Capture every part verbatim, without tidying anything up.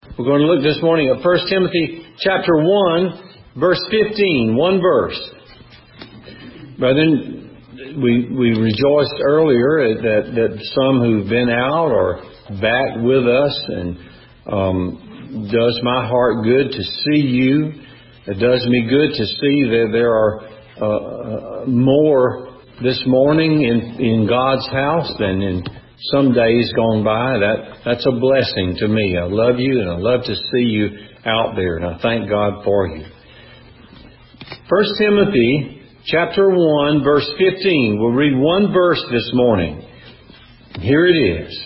We're going to look this morning at First Timothy chapter one, verse fifteen. One verse. Brethren, we we rejoiced earlier that, that some who've been out are back with us, and um, does my heart good to see you. It does me good to see that there are uh, more this morning in, in God's house than in some days gone by. That that's a blessing to me. I love you, and I love to see you out there, and I thank God for you. First Timothy chapter one, verse fifteen. We'll read one verse this morning. Here it is.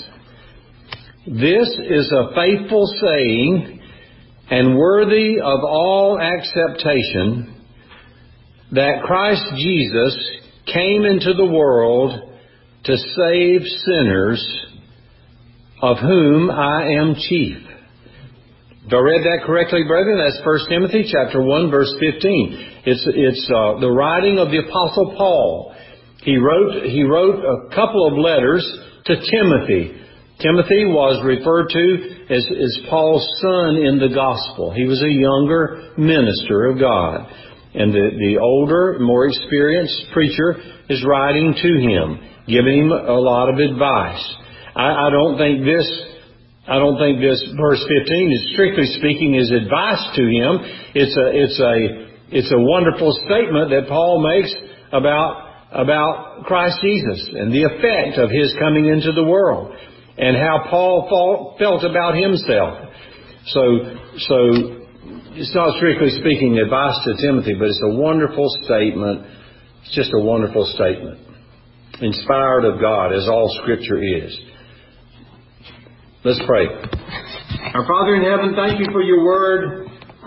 This is a faithful saying and worthy of all acceptation, that Christ Jesus came into the world to save sinners, of whom I am chief. If I read that correctly, brethren, that's First Timothy chapter one, verse fifteen. It's it's uh, the writing of the Apostle Paul. He wrote he wrote a couple of letters to Timothy. Timothy was referred to as, as Paul's son in the gospel. He was a younger minister of God. And the, the older, more experienced preacher is writing to him, giving him a lot of advice. I, I don't think this, I don't think this verse fifteen is strictly speaking is advice to him. It's a, it's a, it's a wonderful statement that Paul makes about, about Christ Jesus and the effect of His coming into the world, and how Paul felt about himself. So, so it's not strictly speaking advice to Timothy, but it's a wonderful statement. It's just a wonderful statement. Inspired of God, as all Scripture is. Let's pray. Our Father in heaven, thank you for your word.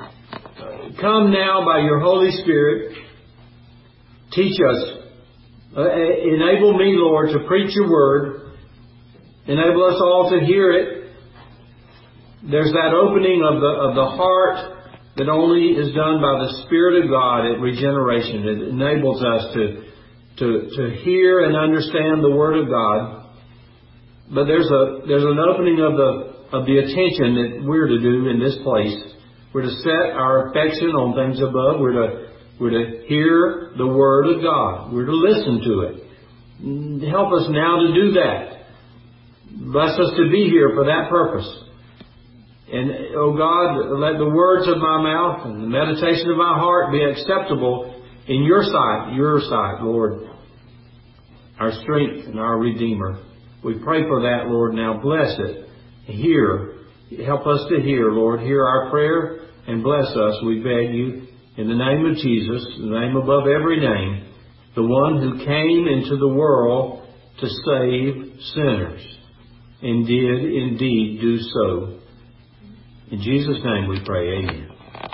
Come now by your Holy Spirit. Teach us. Uh, enable me, Lord, to preach your word. Enable us all to hear it. There's that opening of the of the heart that only is done by the Spirit of God at regeneration. It enables us to to to hear and understand the Word of God. But there's a there's an opening of the of the attention that we're to do in this place. We're to set our affection on things above. We're to we're to hear the Word of God. We're to listen to it. Help us now to do that. Bless us to be here for that purpose. And, oh God, let the words of my mouth and the meditation of my heart be acceptable in your sight, your sight, Lord, our strength and our Redeemer. We pray for that, Lord. Now bless it. Hear. Help us to hear, Lord. Hear our prayer and bless us, we beg you, in the name of Jesus, the name above every name, the one who came into the world to save sinners, and did indeed do so. In Jesus' name we pray, amen.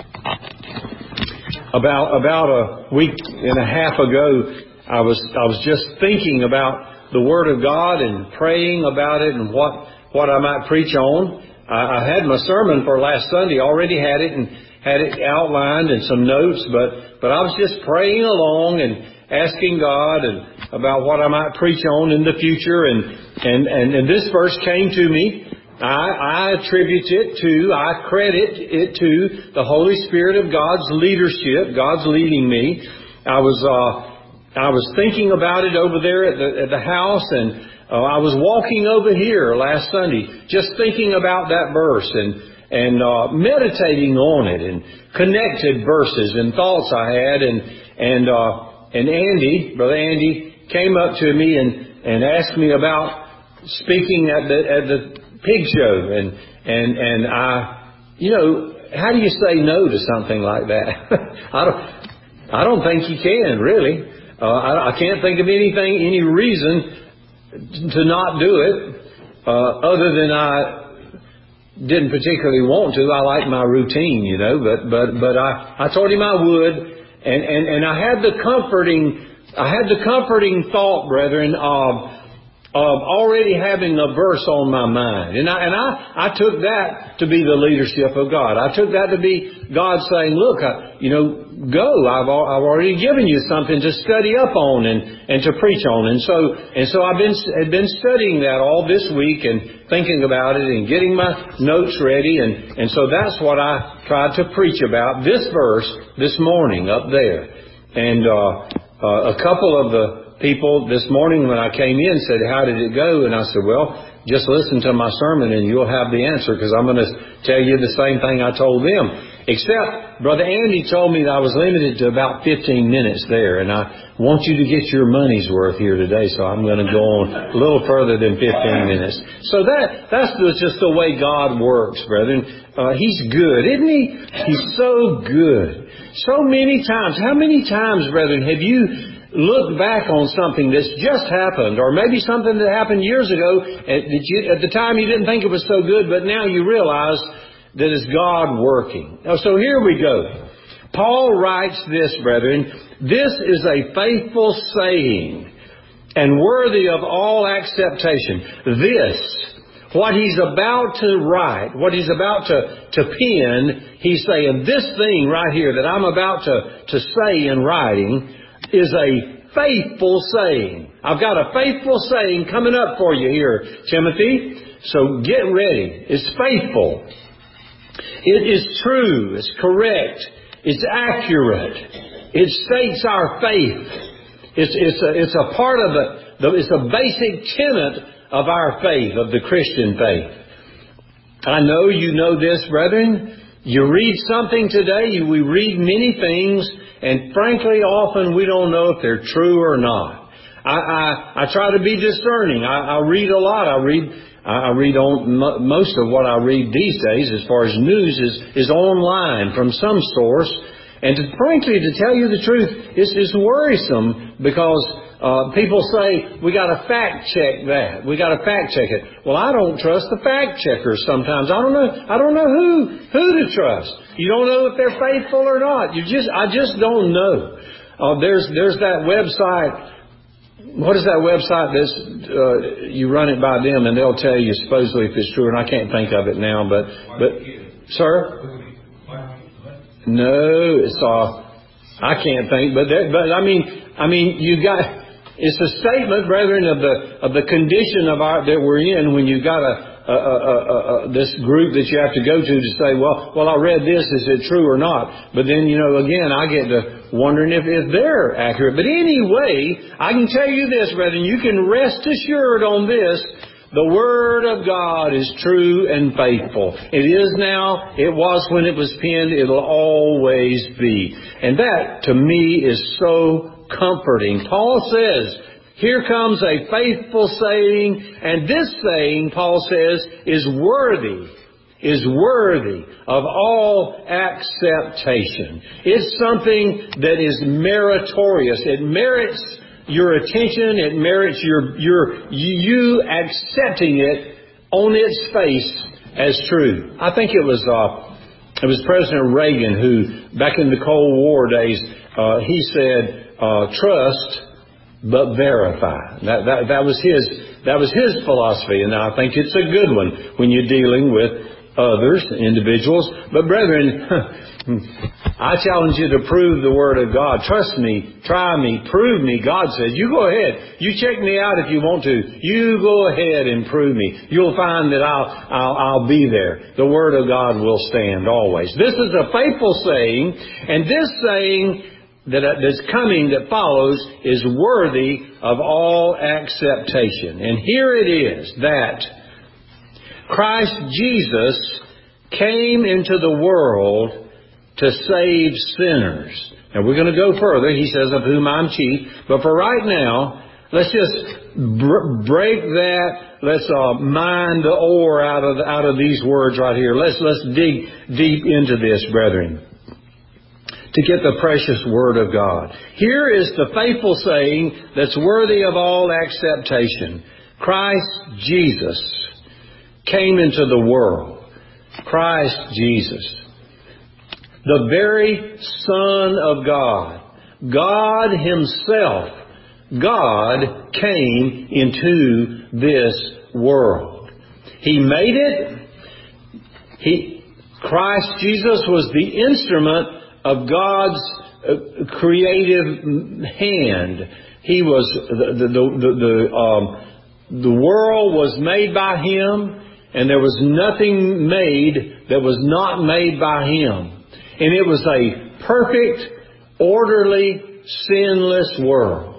About about a week and a half ago, I was I was just thinking about the Word of God and praying about it and what what I might preach on. I, I had my sermon for last Sunday, already had it and had it outlined and some notes, but but I was just praying along and asking God and about what I might preach on in the future, and and and, and this verse came to me. I, I attribute it to, I credit it to the Holy Spirit of God's leadership. God's leading me. I was uh, I was thinking about it over there at the at the house, and uh, I was walking over here last Sunday, just thinking about that verse and and uh, meditating on it, and connected verses and thoughts I had, and and. Uh, And Andy, Brother Andy, came up to me and, and asked me about speaking at the at the pig show, and and and I, you know, how do you say no to something like that? I don't I don't think you can really. Uh, I, I can't think of anything, any reason to not do it, uh, other than I didn't particularly want to. I like my routine, you know, but but but I I told him I would. And, and, and I had the comforting, I had the comforting thought, brethren, of, of already having a verse on my mind. And I, and I, I took that to be the leadership of God. I took that to be God saying, look, I, you know, go. I've, I've already given you something to study up on and, and to preach on. And so, and so I've been, had been studying that all this week and thinking about it and getting my notes ready. And, and so that's what I tried to preach about, this verse this morning up there. And, uh, uh, a couple of the people this morning when I came in said, how did it go? And I said, well, just listen to my sermon and you'll have the answer, because I'm going to tell you the same thing I told them. Except Brother Andy told me that I was limited to about fifteen minutes there, and I want you to get your money's worth here today, so I'm going to go on a little further than fifteen minutes. So that that's just the way God works, brethren. Uh, he's good, isn't He? He's so good. So many times, how many times, brethren, have you look back on something that's just happened, or maybe something that happened years ago that you, at the time you didn't think it was so good, but now you realize that it's God working. So here we go. Paul writes this, brethren, this is a faithful saying and worthy of all acceptation. This, what he's about to write, what he's about to, to pen, he's saying this thing right here that I'm about to, to say in writing is a faithful saying. I've got a faithful saying coming up for you here, Timothy. So get ready. It's faithful. It is true. It's correct. It's accurate. It states our faith. It's, it's, a, it's a part of the, the, it's a basic tenet of our faith, of the Christian faith. I know you know this, brethren. You read something today, we read many things, and frankly, often we don't know if they're true or not. I, I, I try to be discerning. I, I read a lot. I read I read on most of what I read these days, as far as news, is, is online from some source. And to, frankly, to tell you the truth, it's, it's worrisome because uh, people say we got to fact check that. We got to fact check it. Well, I don't trust the fact checkers sometimes. I don't know. I don't know who who to trust. You don't know if they're faithful or not. You just I just don't know. Uh, there's there's that website. What is that website that's, uh, you run it by them and they'll tell you supposedly if it's true, and I can't think of it now, but, but, sir? No, it's, uh, I can't think, but, that, but I mean, I mean, you got, it's a statement, brethren, of the, of the condition of our, that we're in when you got a, a, a, a, a, this group that you have to go to to say, well, well, I read this, is it true or not? But then, you know, again, I get to wondering if, if they're accurate. But anyway, I can tell you this, brethren, you can rest assured on this. The Word of God is true and faithful. It is now, it was when it was penned, it'll always be. And that, to me, is so comforting. Paul says, here comes a faithful saying, and this saying, Paul says, is worthy, is worthy of all acceptation. It's something that is meritorious. It merits your attention. It merits your, your, you accepting it on its face as true. I think it was, uh, it was President Reagan who, back in the Cold War days, uh, he said, uh, trust, but verify. That, that, that was his, that was his philosophy, and I think it's a good one when you're dealing with others, individuals. But brethren, I challenge you to prove the Word of God. Trust me, try me, prove me. God said, you go ahead. You check me out if you want to. You go ahead and prove me. You'll find that I'll, I'll, I'll be there. The Word of God will stand always. This is a faithful saying, and this saying that that's coming, that follows, is worthy of all acceptation. And here it is, that Christ Jesus came into the world to save sinners. Now we're going to go further. He says, of whom I'm chief. But for right now, let's just br- break that. Let's uh, mine the ore out of out of these words right here. Let's let's dig deep into this, brethren, to get the precious Word of God. Here is the faithful saying that's worthy of all acceptation. Christ Jesus came into the world. Christ Jesus, the very Son of God, God Himself, God came into this world. He made it. He, Christ Jesus was the instrument of God's uh, creative hand. He was the the the, the, um, the world was made by Him, and there was nothing made that was not made by Him. And it was a perfect, orderly, sinless world.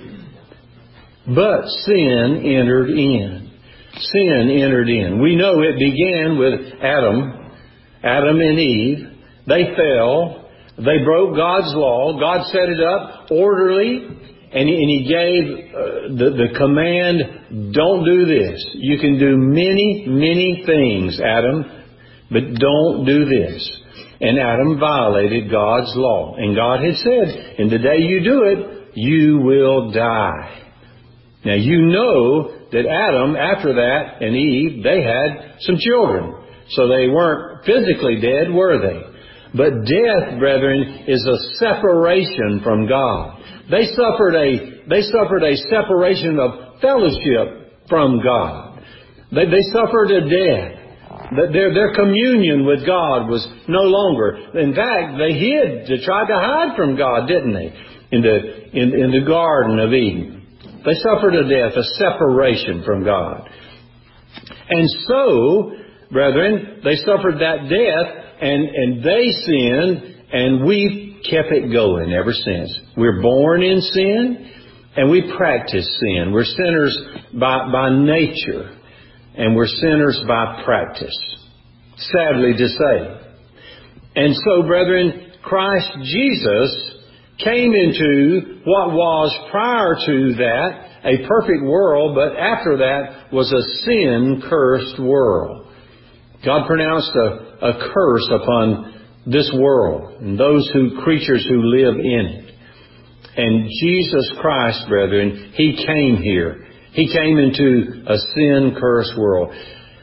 But sin entered in. Sin entered in. We know it began with Adam, Adam and Eve. They fell. They broke God's law. God set it up orderly, and He, and he gave uh, the, the command, don't do this. You can do many, many things, Adam, but don't do this. And Adam violated God's law. And God had said, in the day you do it, you will die. Now you know that Adam, after that, and Eve, they had some children. So they weren't physically dead, were they? But death, brethren, is a separation from God. They suffered a, they suffered a separation of fellowship from God. They, they suffered a death. Their, their communion with God was no longer. In fact, they hid to try to hide from God, didn't they? In the, in, in the Garden of Eden. They suffered a death, a separation from God. And so, brethren, they suffered that death, and, and they sinned, and we've kept it going ever since. We're born in sin, and we practice sin. We're sinners by, by nature. And we're sinners by practice, sadly to say. And so, brethren, Christ Jesus came into what was prior to that a perfect world, but after that was a sin-cursed world. God pronounced a, a curse upon this world and those who creatures who live in it. And Jesus Christ, brethren, He came here. He came into a sin-cursed world.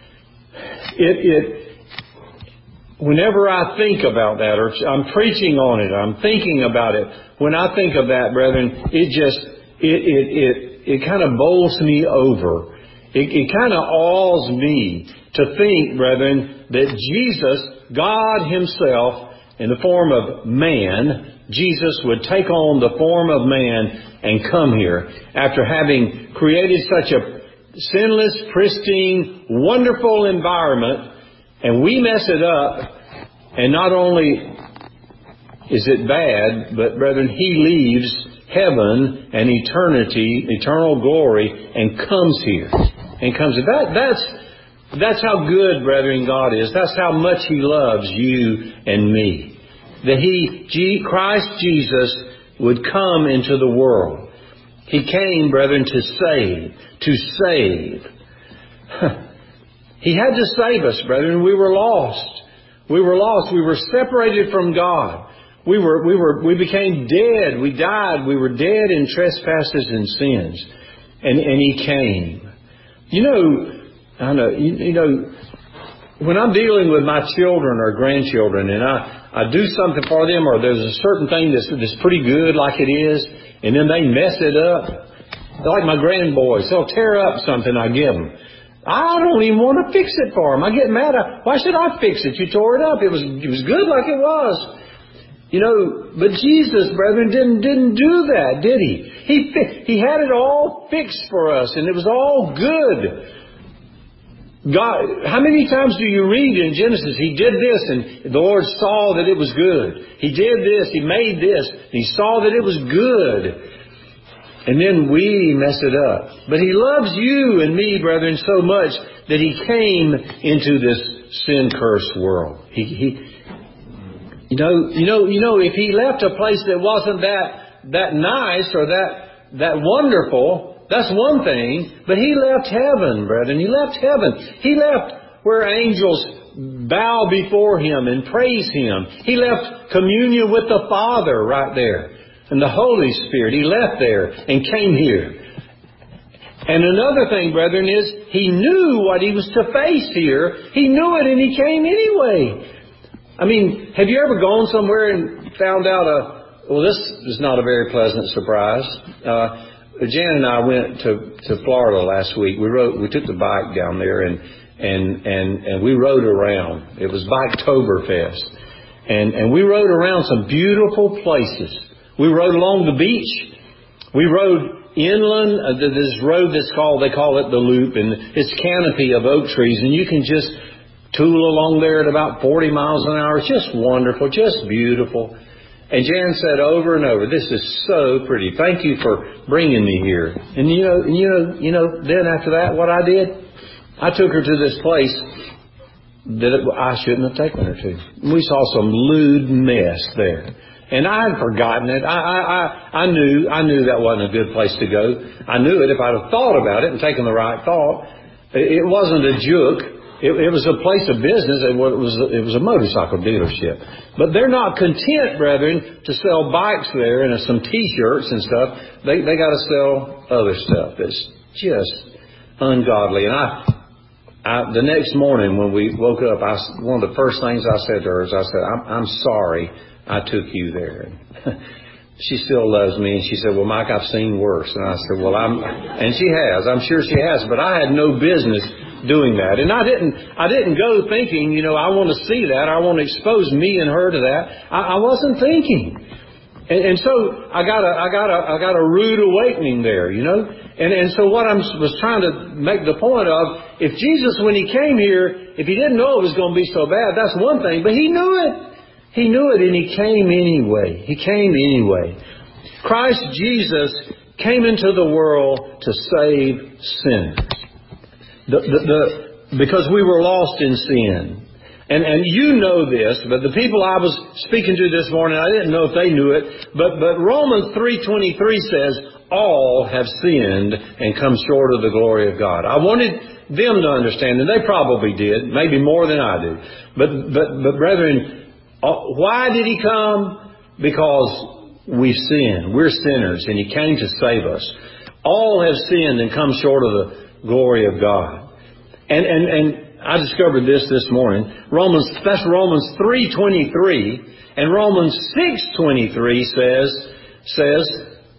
It, it, whenever I think about that, or I'm preaching on it, I'm thinking about it, when I think of that, brethren, it just, it, it, it, it kind of bowls me over. It, it kind of awes me to think, brethren, that Jesus, God Himself, in the form of man, Jesus would take on the form of man and come here after having created such a sinless, pristine, wonderful environment, and we mess it up, and not only is it bad, but brethren, He leaves heaven and eternity, eternal glory, and comes here. And comes here. That, that's, that's how good, brethren, God is. That's how much He loves you and me. That He, Christ Jesus, would come into the world. He came, brethren, to save. To save. He had to save us, brethren. We were lost. We were lost. We were separated from God. We were, we were, we became dead. We died. We were dead in trespasses and sins. And, and He came. You know, I know, you, you know, when I'm dealing with my children or grandchildren and I, I do something for them, or there's a certain thing that's, that's pretty good like it is, and then they mess it up, like my grandboys, they'll tear up something I give them. I don't even want to fix it for them. I get mad. I, why should I fix it? You tore it up. It was, it was good like it was. You know, but Jesus, brethren, didn't, didn't do that, did He? He, He had it all fixed for us, and it was all good. God, how many times do you read in Genesis, He did this and the Lord saw that it was good. He did this, He made this, and He saw that it was good. And then we mess it up. But He loves you and me, brethren, so much that He came into this sin-cursed world. He, he, you know, you know, you know, if He left a place that wasn't that, that nice or that, that wonderful, that's one thing, but He left heaven, brethren. He left heaven. He left where angels bow before Him and praise Him. He left communion with the Father right there. And the Holy Spirit. He left there and came here. And another thing, brethren, is He knew what He was to face here. He knew it and He came anyway. I mean, have you ever gone somewhere and found out a, well, this is not a very pleasant surprise. Uh, Jan and I went to, to Florida last week. We rode, we took the bike down there and, and, and, and we rode around. It was Biketoberfest. And, and we rode around some beautiful places. We rode along the beach. We rode inland. Uh, this road that's called, they call it the Loop, and it's canopy of oak trees, and you can just tool along there at about forty miles an hour. It's just wonderful, just beautiful. And Jan said over and over, "This is so pretty. Thank you for bringing me here." And you know, you know, you know. Then after that, what I did, I took her to this place that I shouldn't have taken her to. We saw some lewd mess there, and I had forgotten it. I, I, I, I knew, I knew that wasn't a good place to go. I knew it if I'd have thought about it and taken the right thought. It wasn't a juke. It, it was a place of business. It was, it was a motorcycle dealership. But they're not content, brethren, to sell bikes there and some T-shirts and stuff. They they got to sell other stuff. It's just ungodly. And I, I, the next morning when we woke up, I, one of the first things I said to her is, I said, "I'm, I'm sorry I took you there." She still loves me, and she said, "Well, Mike, I've seen worse." And I said, "Well, I'm," and she has. I'm sure she has. But I had no business doing that, and I didn't. I didn't go thinking, you know, I want to see that. I want to expose me and her to that. I, I wasn't thinking, and, and so I got a, I got a, I got a rude awakening there, you know. And and so what I was trying to make the point of, if Jesus, when He came here, if He didn't know it was going to be so bad, that's one thing. But He knew it. He knew it, and He came anyway. He came anyway. Christ Jesus came into the world to save sinners. The, the, the, because we were lost in sin. And, and you know this, but the people I was speaking to this morning, I didn't know if they knew it, but, but Romans three twenty-three says, all have sinned and come short of the glory of God. I wanted them to understand, and they probably did, maybe more than I do. But, but, but brethren, why did He come? Because we've sinned. We're sinners, and He came to save us. All have sinned and come short of the glory of God. And and and I discovered this this morning. Romans that's Romans three twenty-three, and Romans six twenty-three says says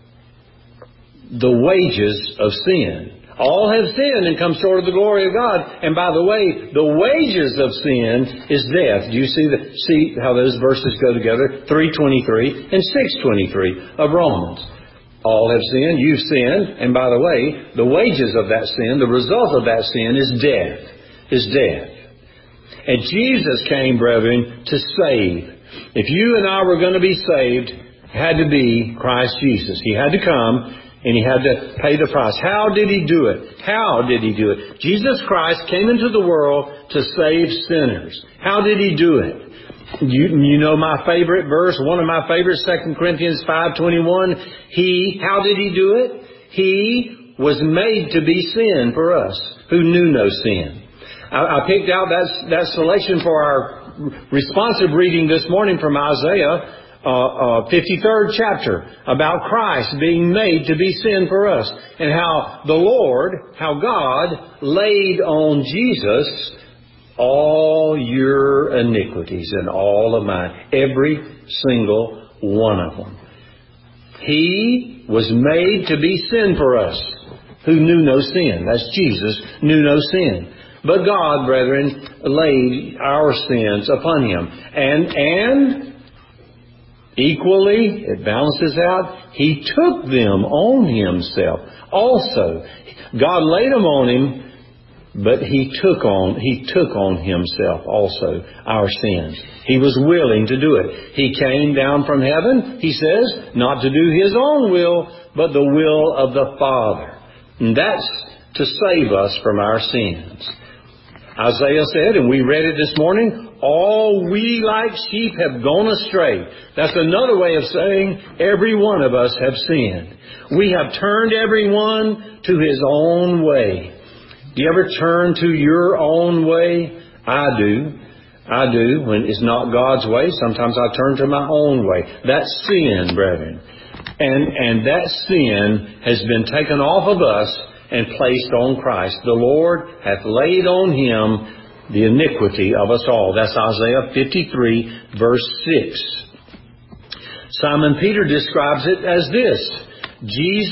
the wages of sin. All have sinned and come short of the glory of God. And by the way, the wages of sin is death. Do you see the, see how those verses go together? three twenty-three and six twenty-three of Romans. All have sinned, you've sinned, and by the way, the wages of that sin, the result of that sin is death. Is death. And Jesus came, brethren, to save. If you and I were going to be saved, it had to be Christ Jesus. He had to come, and He had to pay the price. How did He do it? How did He do it? Jesus Christ came into the world to save sinners. How did He do it? You, you know my favorite verse, one of my favorites, Second Corinthians five twenty-one. He, how did He do it? He was made to be sin for us who knew no sin. I, I picked out that, that selection for our responsive reading this morning from Isaiah Uh, uh, fifty-third chapter, about Christ being made to be sin for us, and how the Lord, how God laid on Jesus all your iniquities and all of mine, every single one of them. He was made to be sin for us who knew no sin. That's Jesus, knew no sin. But God, brethren, laid our sins upon Him. And, and, equally, it balances out, He took them on Himself. Also, God laid them on Him, but He took on, He took on Himself also our sins. He was willing to do it. He came down from heaven, He says, not to do His own will, but the will of the Father. And that's to save us from our sins. Isaiah said, and we read it this morning, all we like sheep have gone astray. That's another way of saying every one of us have sinned. We have turned everyone to his own way. Do you ever turn to your own way? I do. I do. When it's not God's way, sometimes I turn to my own way. That's sin, brethren. And, and that sin has been taken off of us and placed on Christ. The Lord hath laid on Him the iniquity of us all. That's Isaiah fifty-three, verse six. Simon Peter describes it as this: Jesus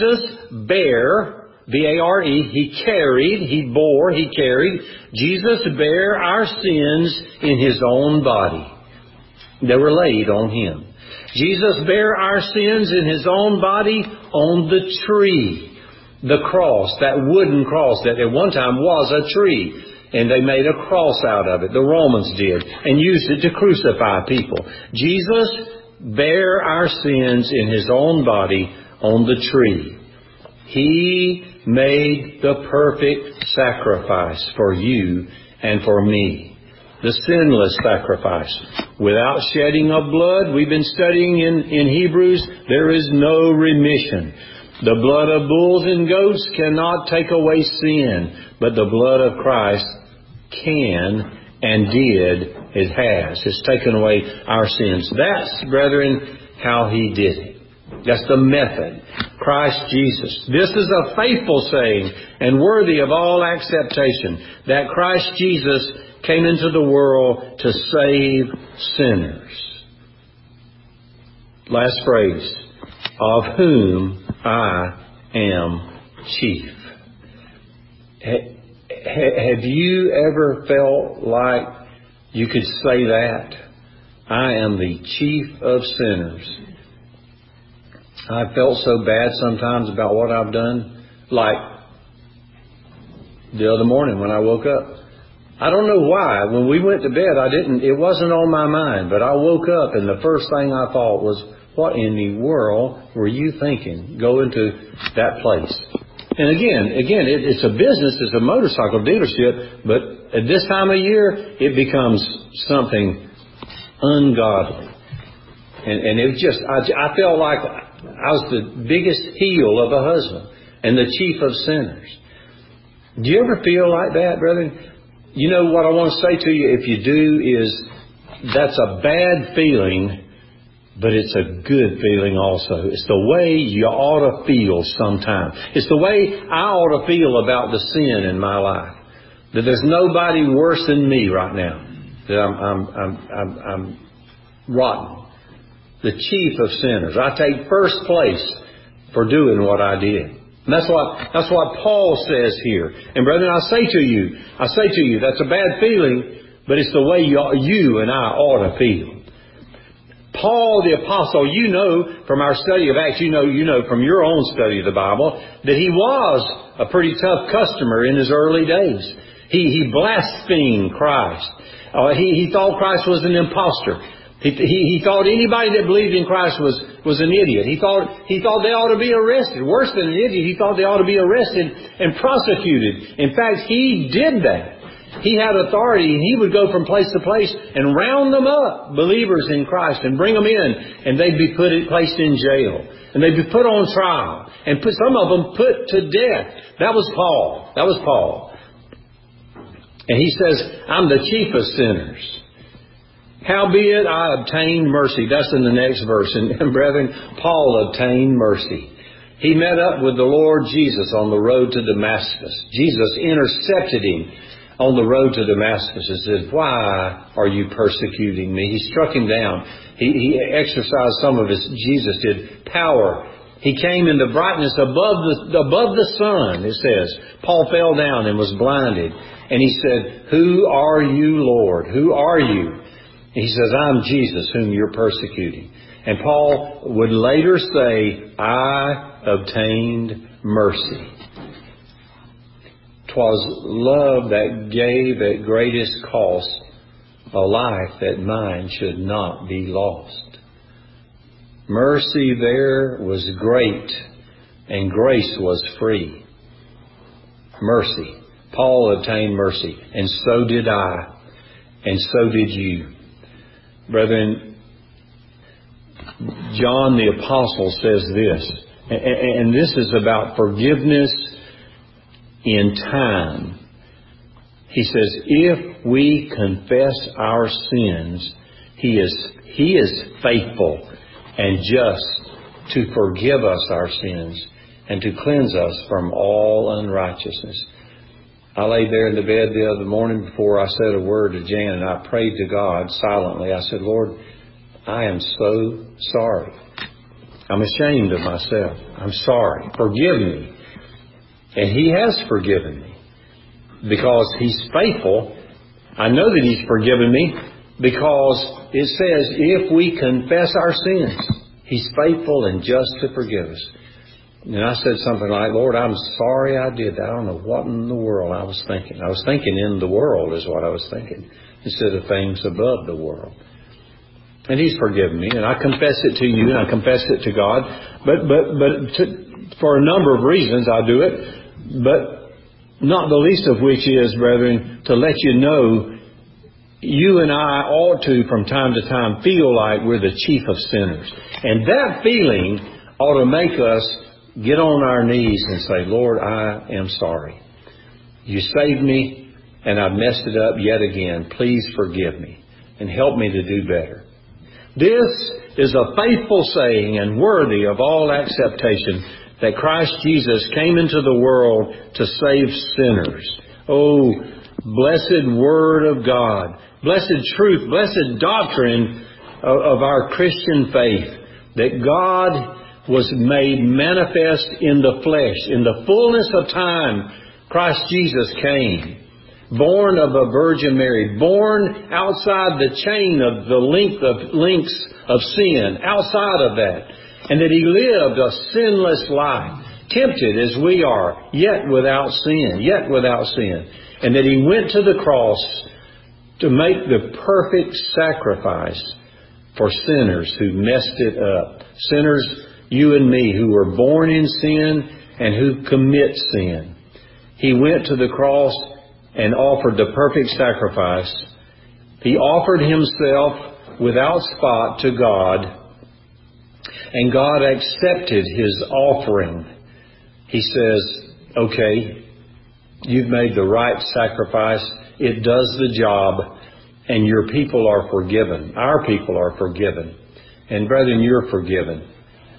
bare, B A R E, He carried, He bore, He carried. Jesus bare our sins in His own body. They were laid on Him. Jesus bare our sins in His own body on the tree. The cross, that wooden cross that at one time was a tree. And they made a cross out of it. The Romans did. And used it to crucify people. Jesus bare our sins in His own body on the tree. He made the perfect sacrifice for you and for me. The sinless sacrifice. Without shedding of blood, we've been studying in, in Hebrews, there is no remission. The blood of bulls and goats cannot take away sin, but the blood of Christ can and did, it has. It's taken away our sins. That's, brethren, how He did it. That's the method. Christ Jesus. This is a faithful saying and worthy of all acceptation, that Christ Jesus came into the world to save sinners. Last phrase. Of whom I am chief. Have you ever felt like you could say that? I am the chief of sinners. I felt so bad sometimes about what I've done. Like the other morning when I woke up. I don't know why. When we went to bed, I didn't, it wasn't on my mind. But I woke up and the first thing I thought was, what in the world were you thinking going to that place? And again, again, it, it's a business, it's a motorcycle dealership, but at this time of year, it becomes something ungodly. And, and it was just, I, I felt like I was the biggest heel of a husband and the chief of sinners. Do you ever feel like that, brethren? You know what I want to say to you, if you do, is that's a bad feeling, but it's a good feeling also. It's the way you ought to feel sometimes. It's the way I ought to feel about the sin in my life. That there's nobody worse than me right now. That I'm, I'm, I'm, I'm, I'm rotten. The chief of sinners. I take first place for doing what I did. And that's what, that's what Paul says here. And brethren, I say to you, I say to you, that's a bad feeling, but it's the way you, you and I ought to feel. Paul the Apostle, you know from our study of Acts, you know, you know from your own study of the Bible, that he was a pretty tough customer in his early days. He, he blasphemed Christ. Uh, he, he thought Christ was an imposter. He, he, he thought anybody that believed in Christ was, was an idiot. He thought, he thought they ought to be arrested. Worse than an idiot, he thought they ought to be arrested and prosecuted. In fact, he did that. He had authority, and he would go from place to place and round them up, believers in Christ, and bring them in, and they'd be put placed in jail, and they'd be put on trial, and put, some of them put to death. That was Paul. That was Paul. And he says, I'm the chief of sinners. Howbeit I obtained mercy. That's in the next verse. And, and brethren, Paul obtained mercy. He met up with the Lord Jesus on the road to Damascus. Jesus intercepted him on the road to Damascus and said, why are you persecuting me? He struck him down. He, he exercised some of his, Jesus did, power. He came in the brightness above the, above the sun, it says. Paul fell down and was blinded. And he said, who are you, Lord? Who are you? And he says, I'm Jesus whom you're persecuting. And Paul would later say, I obtained mercy. 'Twas love that gave at greatest cost a life that mine should not be lost. Mercy there was great, and grace was free. Mercy. Paul obtained mercy, and so did I, and so did you. Brethren, John the Apostle says this, and this is about forgiveness in time. He says, if we confess our sins, He is, He is faithful and just to forgive us our sins and to cleanse us from all unrighteousness. I lay there in the bed the other morning before I said a word to Jan, and I prayed to God silently. I said, Lord, I am so sorry. I'm ashamed of myself. I'm sorry. Forgive me. And He has forgiven me because He's faithful. I know that He's forgiven me because it says if we confess our sins, He's faithful and just to forgive us. And I said something like, Lord, I'm sorry I did that. I don't know what in the world I was thinking. I was thinking in the world is what I was thinking instead of things above the world. And He's forgiven me, and I confess it to you, and I confess it to God. But but but to, for a number of reasons I do it, but not the least of which is, brethren, to let you know you and I ought to, from time to time, feel like we're the chief of sinners. And that feeling ought to make us get on our knees and say, Lord, I am sorry. You saved me, and I've messed it up yet again. Please forgive me and help me to do better. This is a faithful saying and worthy of all acceptation that Christ Jesus came into the world to save sinners. Oh, blessed Word of God, blessed truth, blessed doctrine of, of our Christian faith, that God was made manifest in the flesh. In the fullness of time, Christ Jesus came. Born of a Virgin Mary, born outside the chain of the length of links of sin, outside of that, and that He lived a sinless life, tempted as we are, yet without sin, yet without sin, and that He went to the cross to make the perfect sacrifice for sinners who messed it up, sinners, you and me, who were born in sin and who commit sin. He went to the cross and offered the perfect sacrifice. He offered Himself without spot to God, and God accepted His offering. He says, okay, you've made the right sacrifice. It does the job, and your people are forgiven. Our people are forgiven. And brethren, you're forgiven.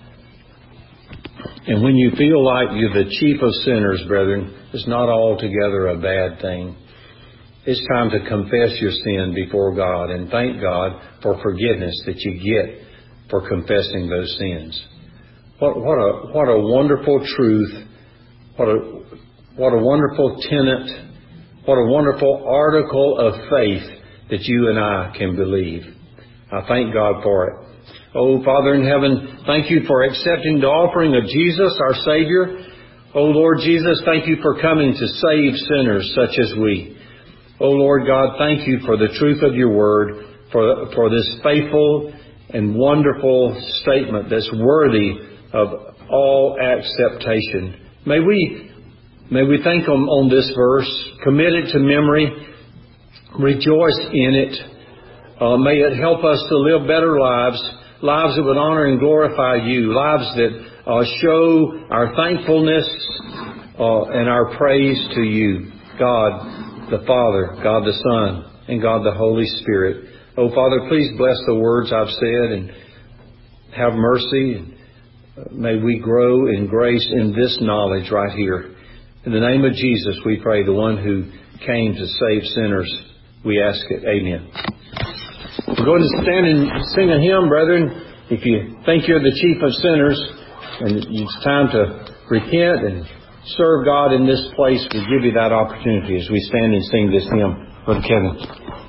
And when you feel like you're the chief of sinners, brethren, it's not altogether a bad thing. It's time to confess your sin before God and thank God for forgiveness that you get for confessing those sins. What, what a what a wonderful truth! What a what a wonderful tenet! What a wonderful article of faith that you and I can believe. I thank God for it. Oh, Father in heaven, thank you for accepting the offering of Jesus, our Savior. Oh, Lord Jesus, thank you for coming to save sinners such as we. Oh, Lord God, thank you for the truth of your word, for, for this faithful and wonderful statement that's worthy of all acceptation. May we, may we think on, on this verse, commit it to memory, rejoice in it. Uh, may it help us to live better lives, lives that would honor and glorify you, lives that uh, show our thankfulness uh, and our praise to you, God the Father, God the Son, and God the Holy Spirit. Oh, Father, please bless the words I've said and have mercy. May we grow in grace in this knowledge right here. In the name of Jesus, we pray, the one who came to save sinners. We ask it. Amen. We're going to stand and sing a hymn, brethren. If you think you're the chief of sinners and it's time to repent and serve God in this place, we give you that opportunity as we stand and sing this hymn. Brother Kevin.